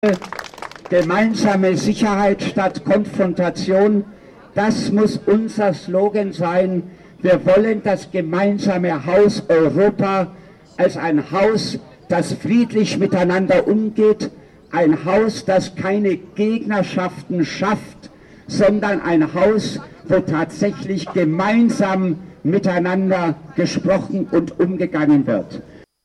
Gemeinsame Sicherheit statt Konfrontation, das muss unser Slogan sein. Wir wollen das gemeinsame Haus Europa als ein Haus, das friedlich miteinander umgeht, ein Haus, das keine Gegnerschaften schafft, sondern ein Haus, wo tatsächlich gemeinsam miteinander gesprochen und umgegangen wird.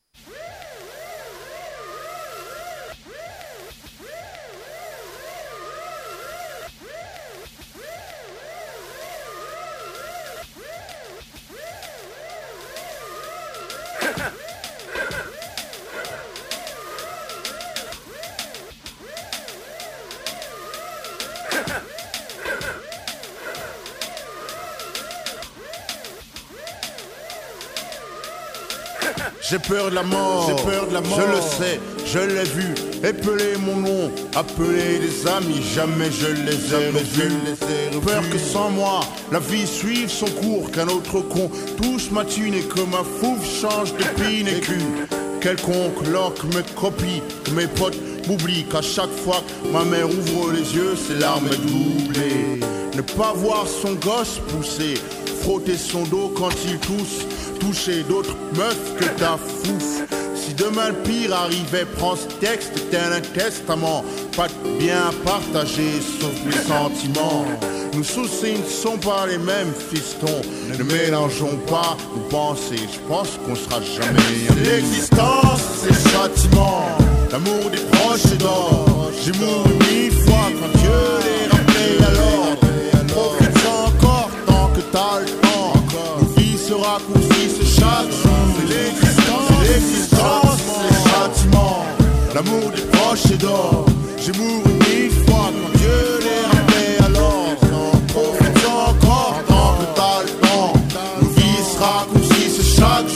J'ai peur de la mort, je le sais, je l'ai vu, épeler mon nom, appeler des amis, jamais je les ai revus. Peur que sans moi, la vie suive son cours, qu'un autre con touche ma thune et que ma fouve change de pine et cul. Quelconque loque me copie, que mes potes m'oublient, qu'à chaque fois que ma mère ouvre les yeux, ses larmes doublées. Ne pas voir son gosse pousser, frotter son dos quand il tousse, toucher d'autres meufs que ta fouf. Si demain le pire arrivait, prends ce texte tel un testament. Pas de bien partagé sauf les sentiments. Nos soucis ne sont pas les mêmes, fiston. Ne mélangeons pas nos pensées, je pense qu'on sera jamais. L'existence, c'est le châtiment. L'amour des proches est d'or. J'ai mouru 1000 fois quand Dieu les rappelait à l'ordre. Profite-en encore tant que t'as le temps. Nos vies se raccourcissent chaque jour. C'est l'existence, c'est le châtiment. L'amour des proches est d'or. J'ai mouru 1000 fois quand Dieu les rappelait à l'ordre. Profite-en encore tant que t'as le temps. Nos vies se raccourcissent chaque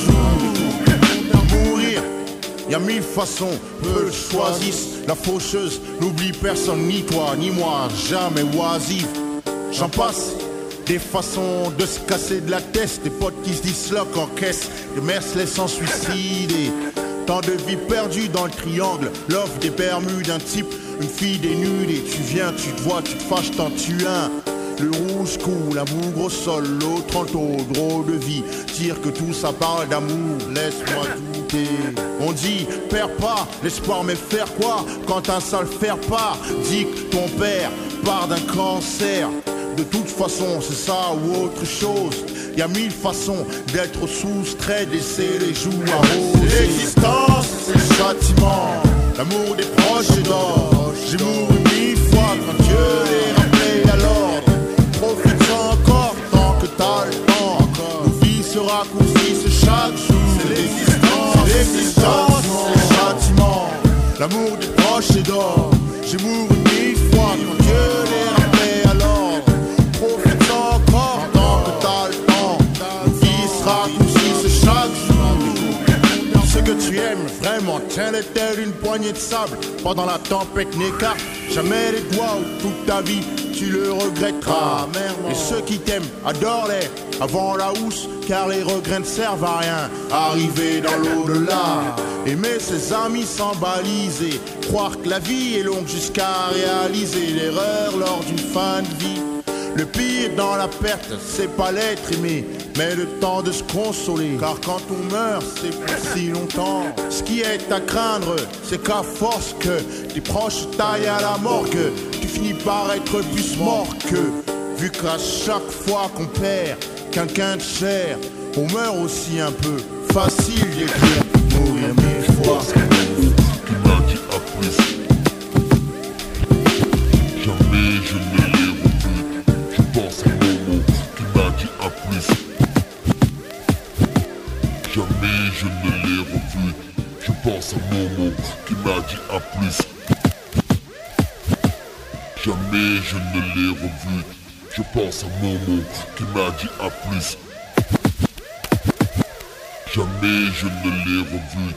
jour. Mourir, y a 1000 façons, peu le choisissent. La faucheuse n'oublie personne, ni toi, ni moi, jamais oisive. J'en passe des façons de se casser de la tête, des potes qui se disloquent en caisse, des mères se laissant suicider. Tant de vies perdues dans le triangle, l'offre des Bermudes d'un type, une fille dénudée. Tu viens, tu te vois, tu te fâches, t'en tues un. Le rouge coule, un bougre au sol, l'autre en taux, drôle de vie. Dire que tout ça parle d'amour, laisse-moi douter. On dit, perds pas l'espoir, mais faire quoi quand un sale faire part? Dis que ton père part d'un cancer. De toute façon, c'est ça ou autre chose. Y a 1000 façons d'être soustrait, de laisser les joues arrosées. C'est l'existence, c'est le châtiment. L'amour des proches est d'or. J'ai mouru 1000 fois quand Dieu les rappelait à l'ordre. Profite-en encore tant que t'as le temps. Nos vies se raccourcissent chaque jour. C'est l'existence, c'est le châtiment. L'amour des proches est d'or. J'ai mouru 1000 fois quand Dieu les rappelait à l'ordre. Profite-en encore tant que t'as le temps. Nos vies se raccourcissent chaque jour. Ce que tu aimes vraiment, tiens-les une poignée de sable. Pendant la tempête n'écarte jamais les doigts où toute ta vie tu le regretteras. Et ceux qui t'aiment, adore-les avant la housse, car les regrets ne servent à rien. Arriver dans l'au-delà, aimer ses amis sans baliser, croire que la vie est longue jusqu'à réaliser l'erreur lors d'une fin de vie. Le pire dans la perte, c'est pas l'être aimé, mais le temps de se consoler. Car quand on meurt, c'est pour si longtemps. Ce qui est à craindre, c'est qu'à force que tes proches taillent à la morgue, tu finis par être plus mort que. Vu qu'à chaque fois qu'on perd quelqu'un de cher, on meurt aussi un peu. Facile d'écrire, mourir 1000 fois. Qui m'a dit à plus. Jamais je ne l'ai revu. Je pense à Momo qui m'a dit à plus. Jamais je ne l'ai revu. Je pense à Momo qui m'a dit à plus. Jamais je ne l'ai revu. Je pense à Momo qui m'a dit à plus. Jamais je ne l'ai revu.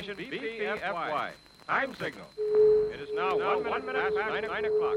station BPFY. Time signal. It is now 1 minute past 9 o'clock.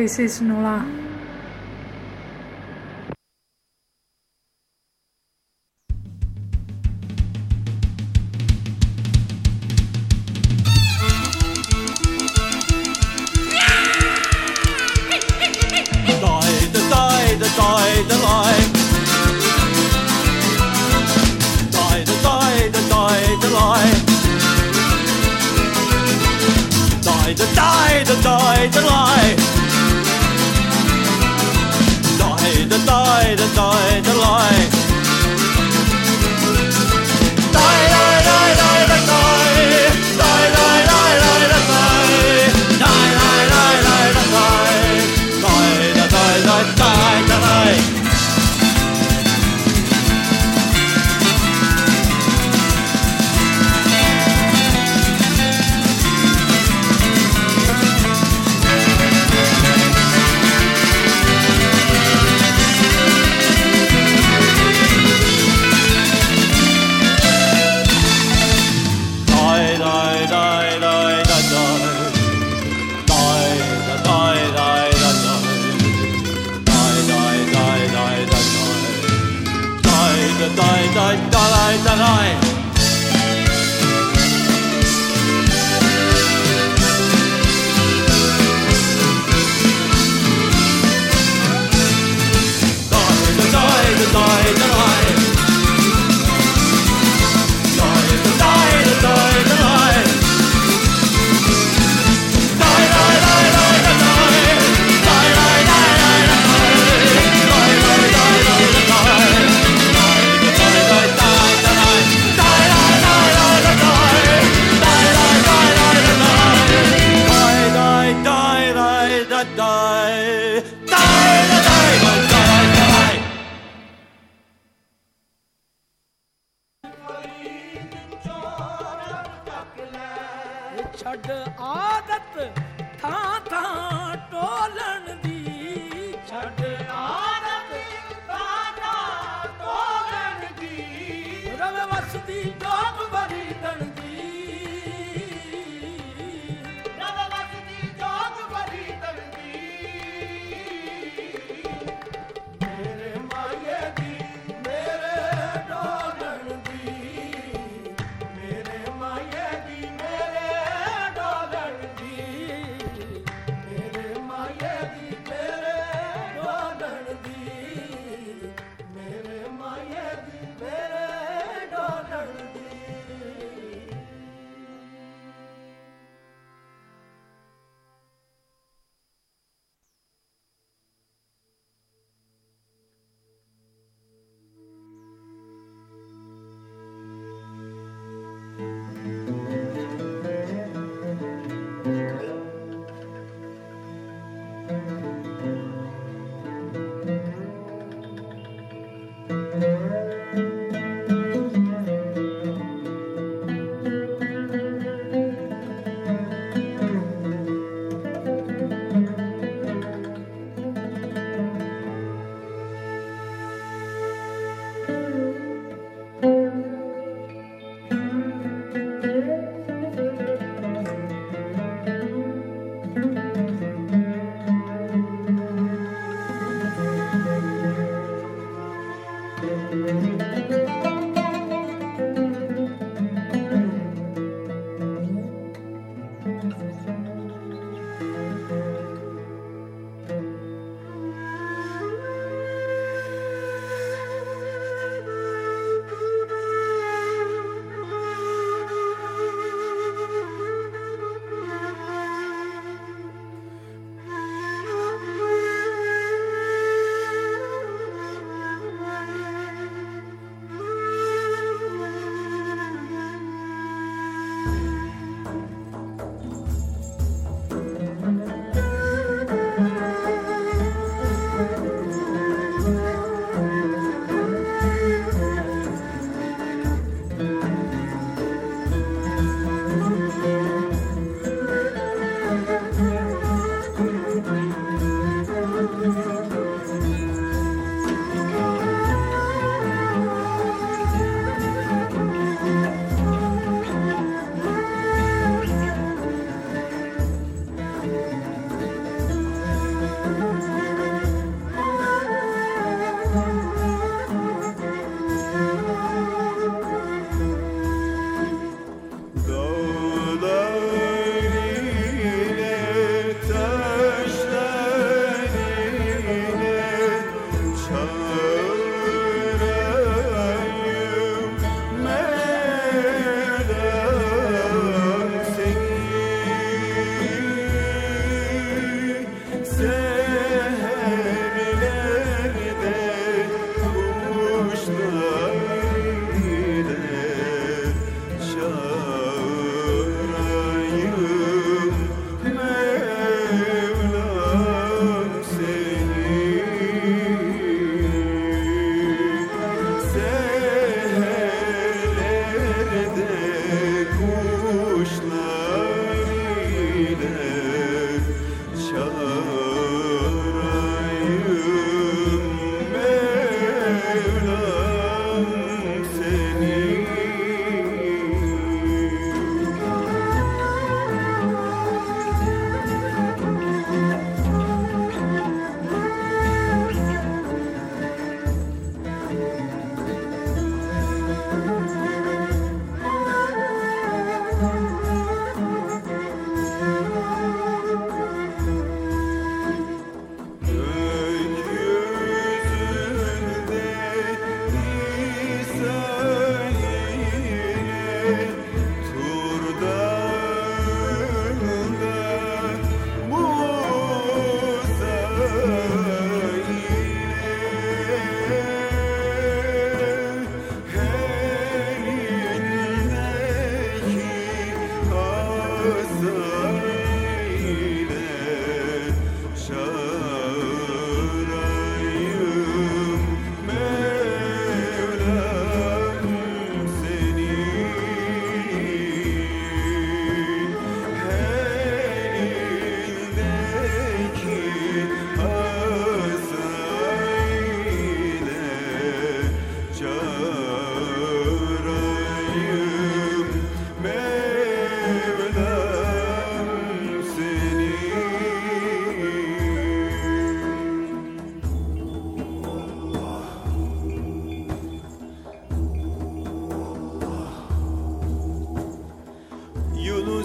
This is Nola.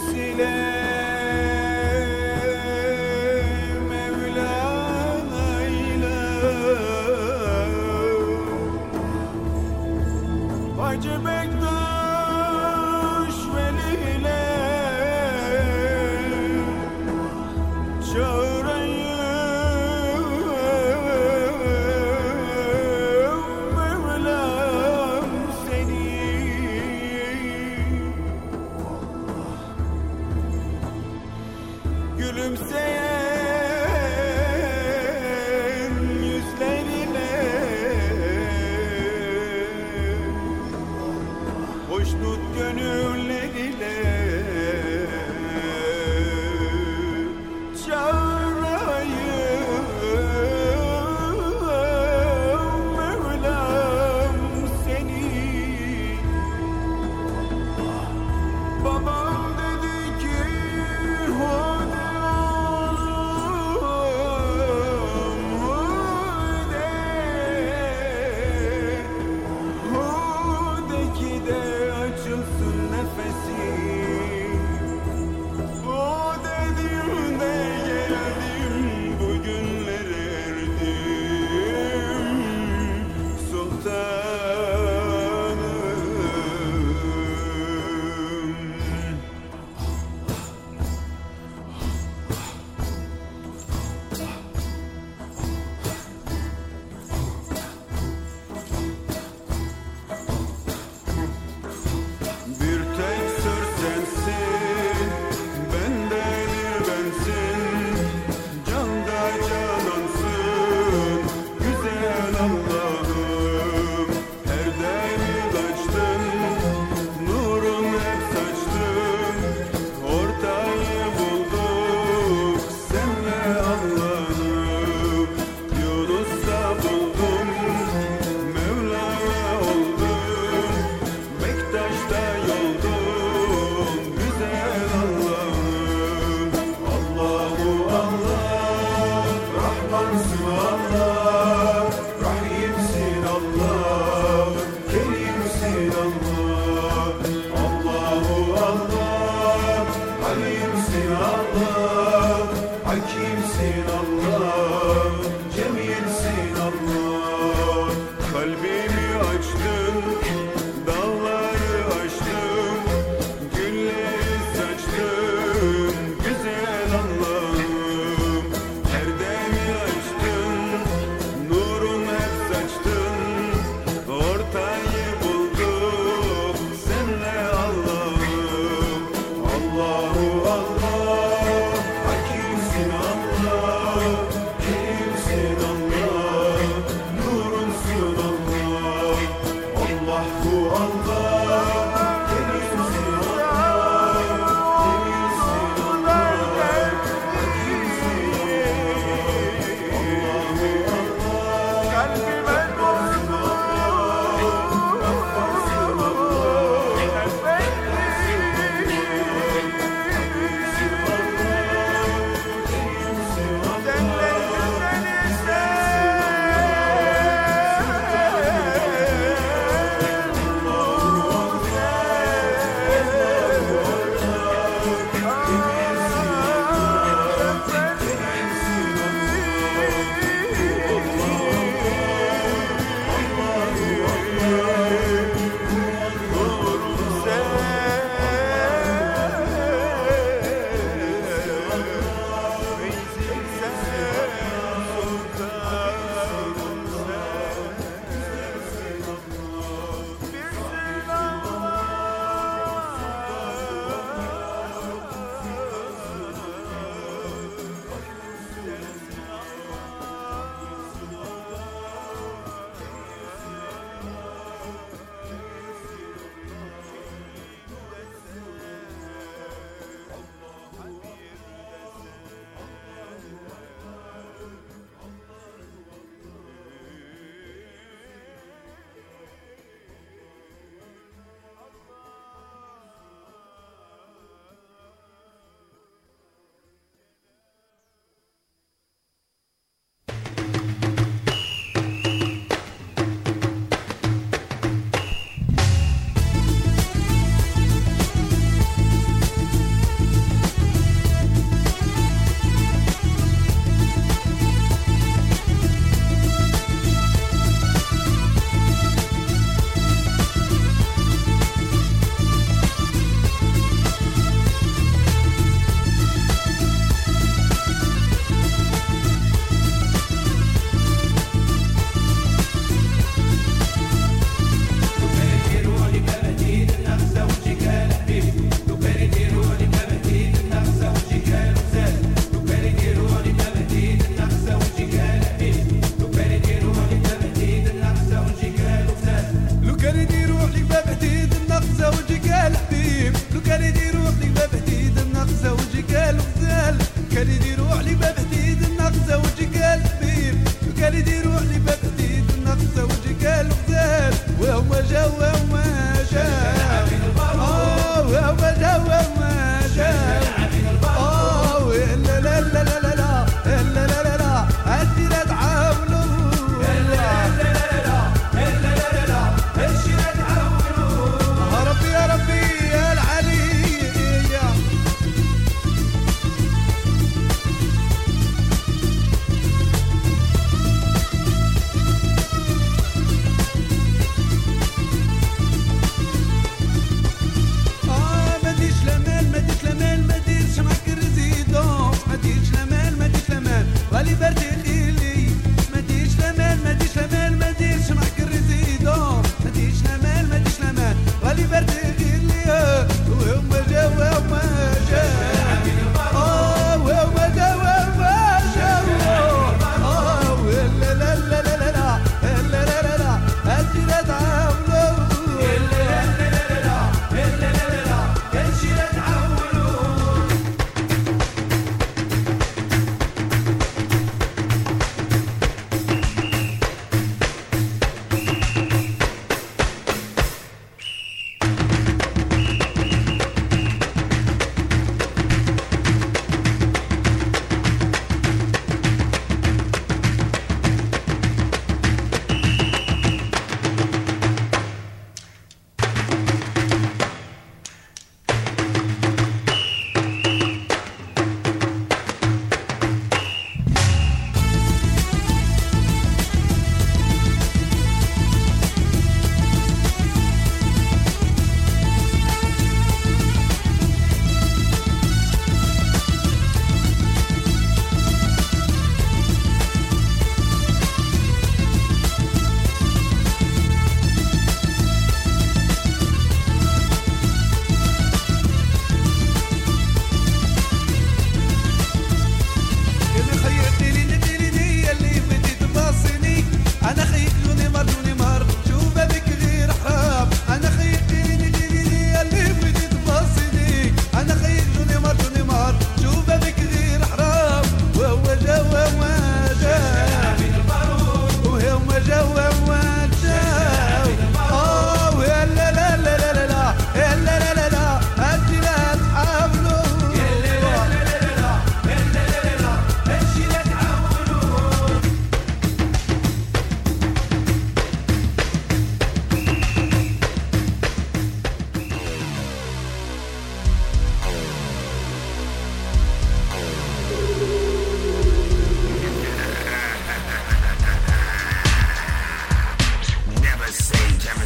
Allah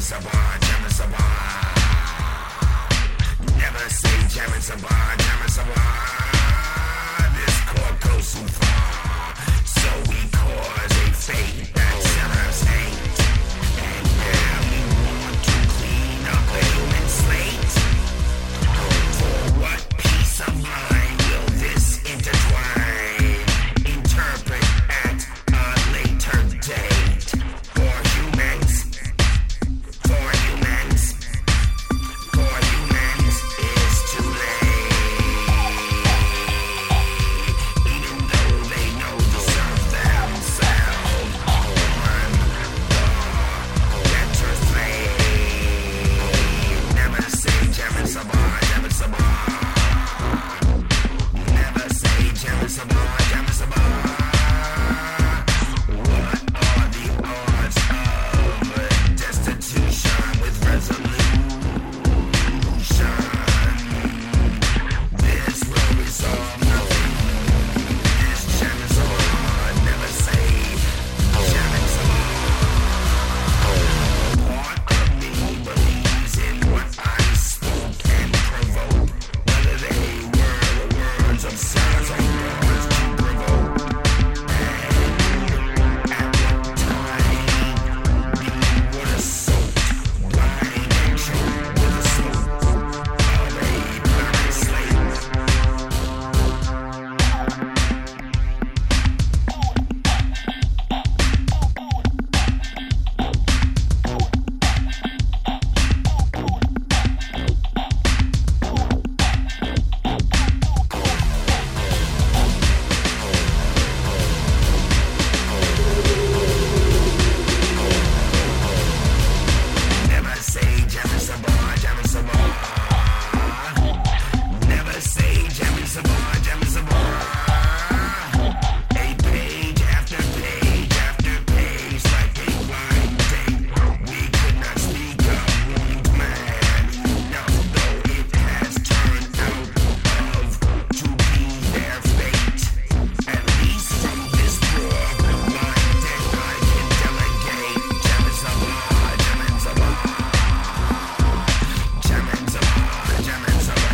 Never say Jammin' Sabah, Jammin' Sabah. This court goes too far, so we cause a fate that sellers hate. And now we want to clean up a human slate. For what peace of mind will this intertwine? Interpret at a later date. For humans, for humans, for humans is too late. Even though they know to serve themselves on the better slave. Never say Jammin' Sabah, Jammin' Sabah. Never say Jammin' Sabah, Jammin' Sabah. What are the odds of destitution with resolution? This will resolve nothing. This Jammin' Sabah, never say Jammin' Sabah. Part of me believes in what I spoke and provoke, whether they were the words of sons or words to provoke. And at what time we would have soaked, blind and choked with the smoke of a blind slave. Never say Jammin' Sabah, Jammin' Sabah. Never say Jammin' Sabah, Jammin' Sabah. A page after page after page, like a blind date. We could not speak of wounded man enough, though it has turned out to be their fate. At least from this poor blind dead I can delegate. Jammin' Sabah, Jammin' Sabah. Jammin' Sabah, Jammin' Sabah.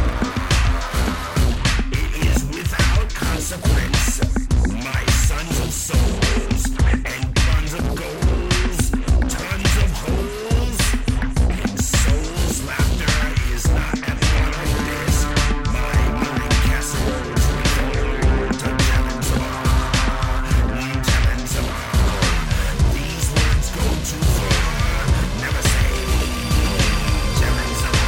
It is without consequence, my sons of souls, and tons of goals, tons of holes, and souls' laughter is not at one of this. My mind casseroles revolt to Jammin' Sabah, Jammin' Sabah. These words go too far, never say Jammin' Sabah.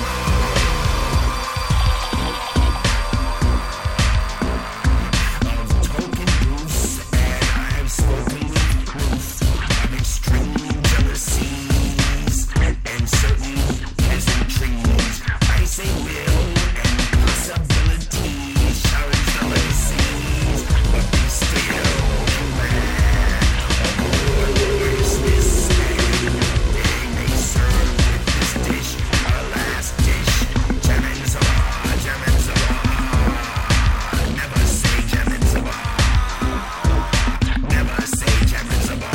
Of token proofs, and I have spoken with proof of extreme jealousies and certain pleasantries. I say will and possibilities challenge the legacies, but be still human. Aboard the business, and they may serve with this dish a last dish. Jammin' Sabah, Jammin' Sabah. Never say Jammin' Sabah. Never say Jammin' Sabah.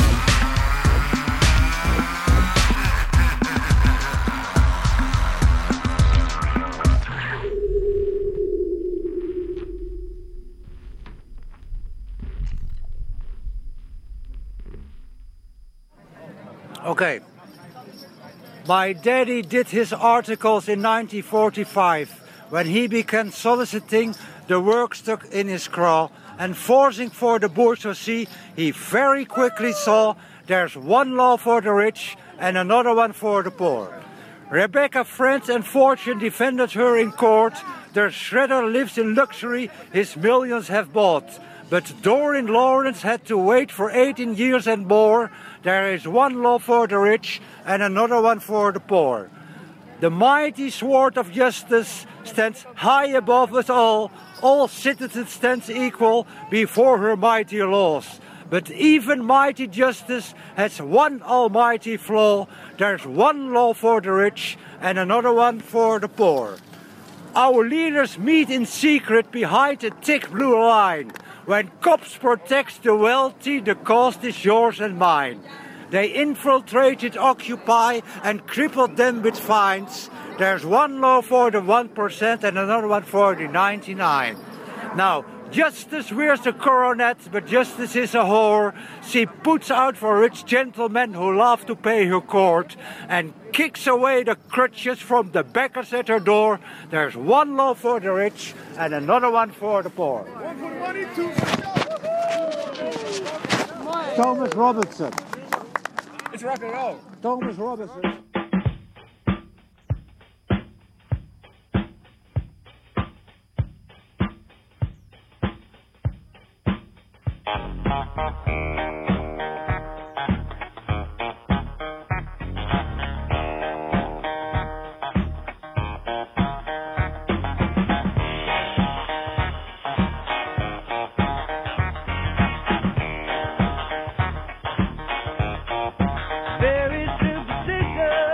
Okay. My daddy did his articles in 1945 when he began soliciting the work stuck in his craw and forcing for the bourgeoisie. He very quickly saw there's one law for the rich and another one for the poor. Rebecca Friends and Fortune defended her in court. Their shredder lives in luxury his millions have bought. But Doreen Lawrence had to wait for 18 years and more. There is one law for the rich and another one for the poor. The mighty sword of justice stands high above us all. All citizens stand equal before her mighty laws. But even mighty justice has one almighty flaw. There's one law for the rich and another one for the poor. Our leaders meet in secret behind a thick blue line. When cops protect the wealthy, the cost is yours and mine. They infiltrated Occupy and crippled them with fines. There's one law for the 1% and another one for the 99. Now, justice wears the coronet, but justice is a whore. She puts out for rich gentlemen who love to pay her court and kicks away the crutches from the beggars at her door. There's one law for the rich and another one for the poor. One for the money, two for Thomas Robinson. It's rock and roll. Thomas Robinson. Very superstitious.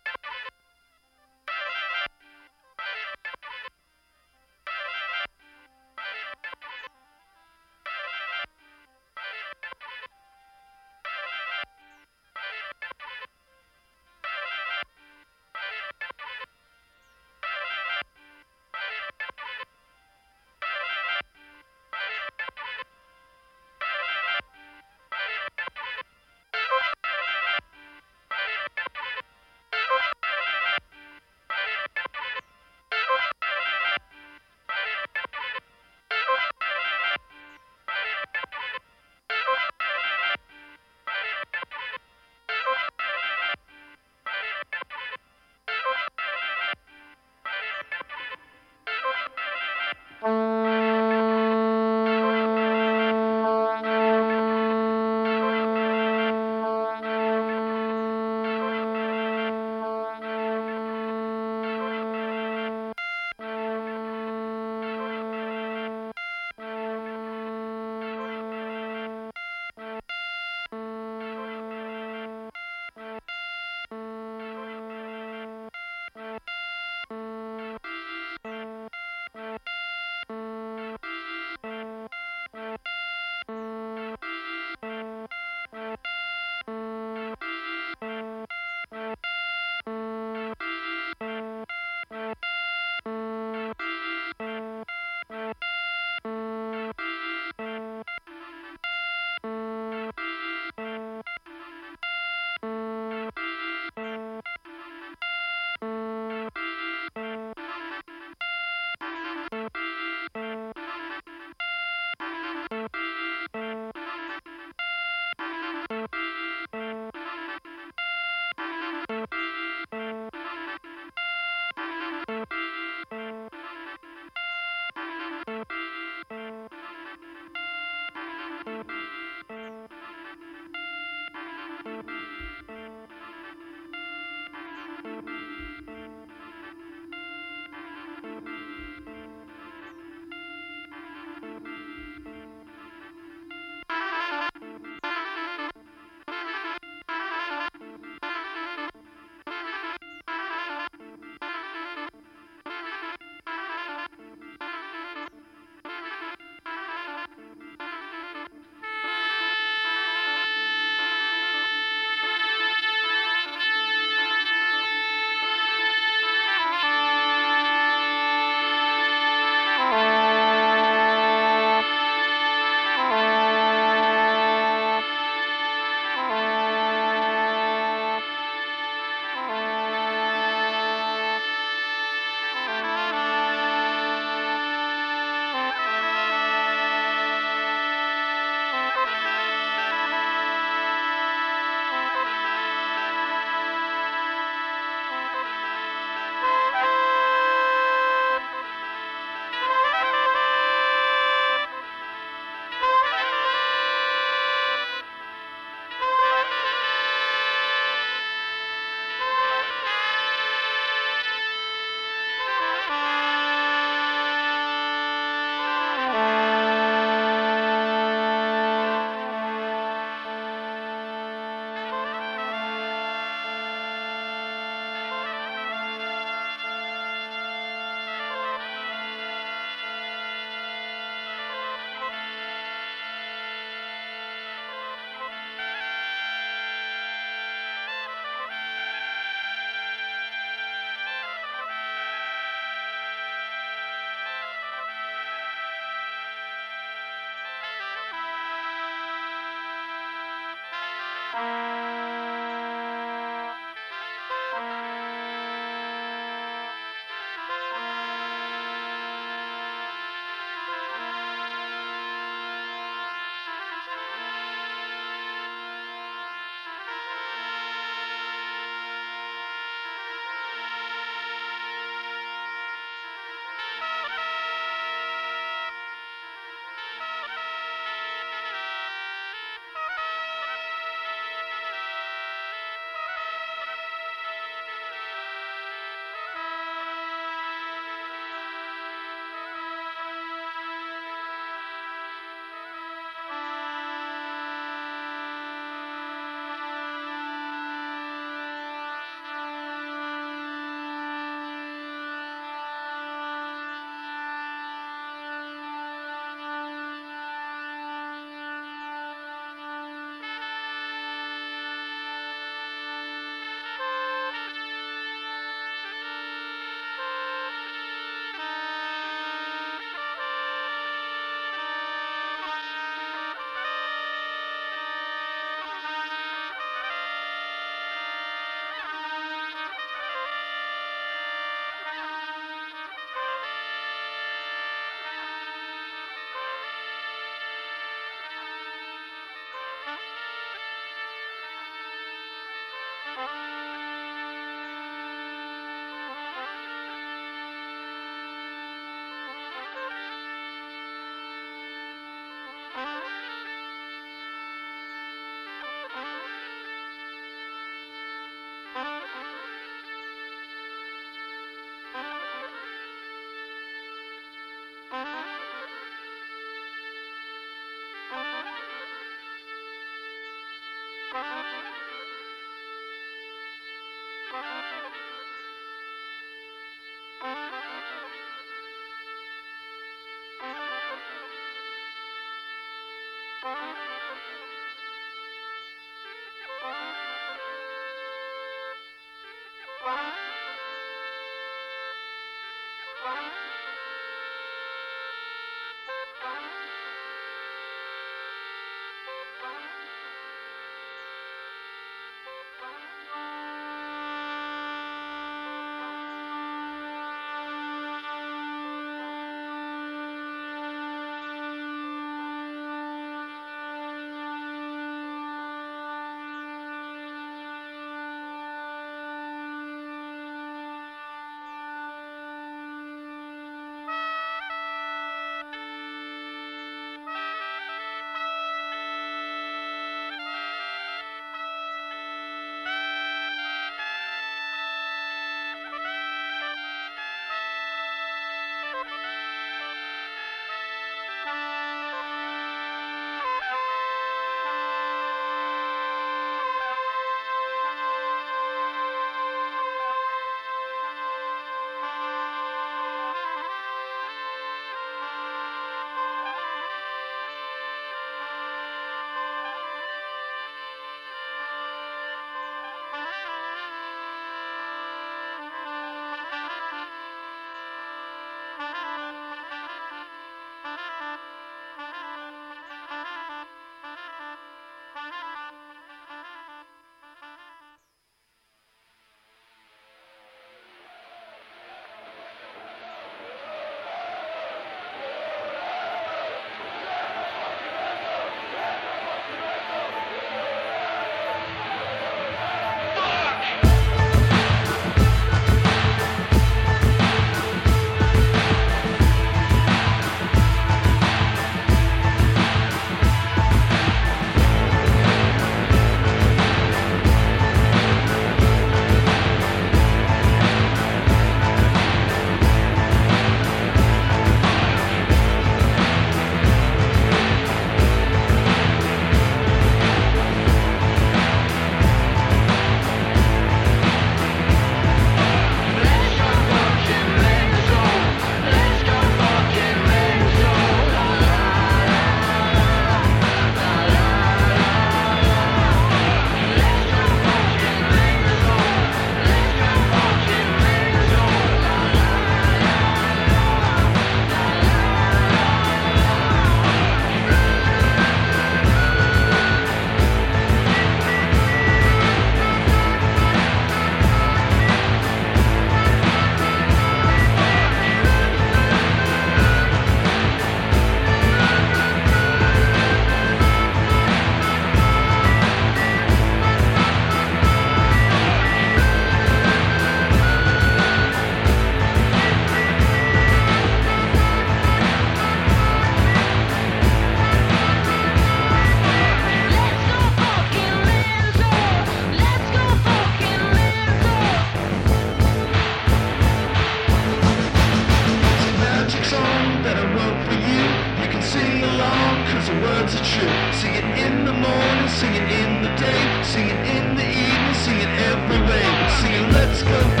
in the morning, sing it in the day, sing it in the evening, sing it every way. Singing let's go.